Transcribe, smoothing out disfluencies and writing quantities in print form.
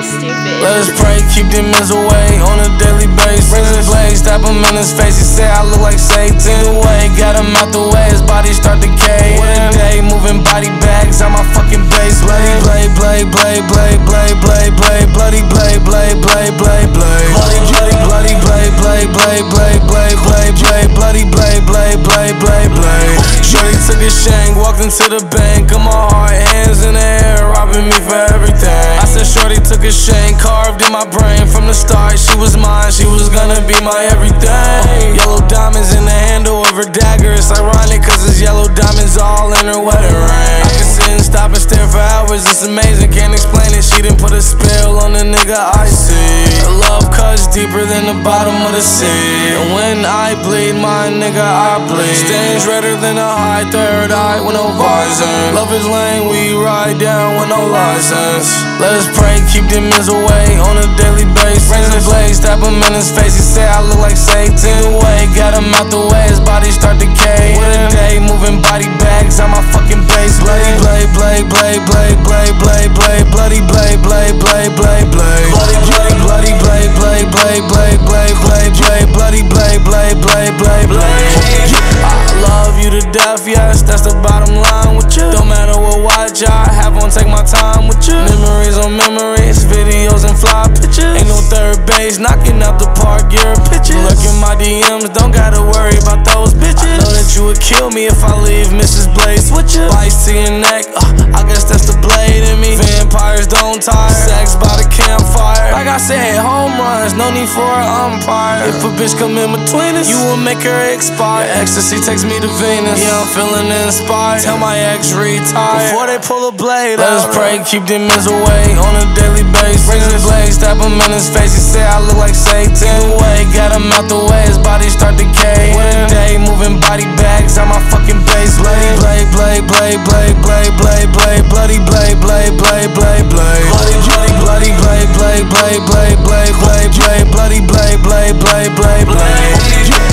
You're stupid. Let us pray, keep demons away on a daily basis. Razor blade, stab him in his face. He say I look like Satan. Way, got him out the way, his body start decaying. What a day, moving body bags on my fucking base. Bloody blade, blade, blade, blade, blade, blade, blade, bloody blade, blade, blade, blade, blade. Bloody blade, blade, blade, blade, blade, blade, blade, bloody blade, blade, blade, blade, blade. Shorty took a shank, walked into the bank. Got my heart, hands in the air, robbing me for everything. I said shorty took a shank, carved in my brain from the start. She was mine, she was gonna be my everything. Yellow diamonds in the handle of her dagger. It's ironic cause it's yellow diamonds all in her wedding ring. I can sit and stop and stare for hours, it's amazing, can't explain it. She done put a spell on the nigga I see. Her love cuts deeper than the bottom of the sea. And when I bleed, my nigga I bleed. Stains redder than a high third eye with no visor. Love is lame, we ride down with no license. Let us pray, keep demons away on a daily basis. Razor blade, stab him in his face. He say I look like Satan. Way, got him out the way, his body start decaying. What a day, moving body bags on my fucking base. Bloody blade, blade, blade, blade, blade, blade, blade, bloody blade, blade, blade, blade, blade. Bloody blade, blade, blade, blade, blade, blade, blade, bloody blade, blade, blade, blade, blade. I love you to death, yes, that's the bottom line with you. Don't matter what watch I have on, take my time with you. Memories on memories, videos and fly pictures. Ain't no third base, knocking out the park, you're a pitcher. Look in my DMs, don't gotta worry about those bitches. I know that you would kill me if I leave Mrs. Blaze with you. Bites to your neck, I guess that's the blade in me. Vampires don't tire, sex by the campfire. Like I said, home runs, no need for an umpire. If a bitch come in between us, you will make her expire. Your ecstasy takes me to Venus, yeah, I'm feeling inspired. Tell my ex retire before they pull a blade out. Let us pray, keep demons away on a daily basis. Razor blade, stab him in his face. He say I look like Satan. Way, got him out the way, his body start decaying. What a day, moving body bags on my fucking base. Bloody blade, blade, blade, blade, blade, blade, blade, bloody blade, blade, blade, blade, blade. Bloody blade, blade, blade, blade, blade, blade, blade, bloody blade, blade, blade, blade, blade.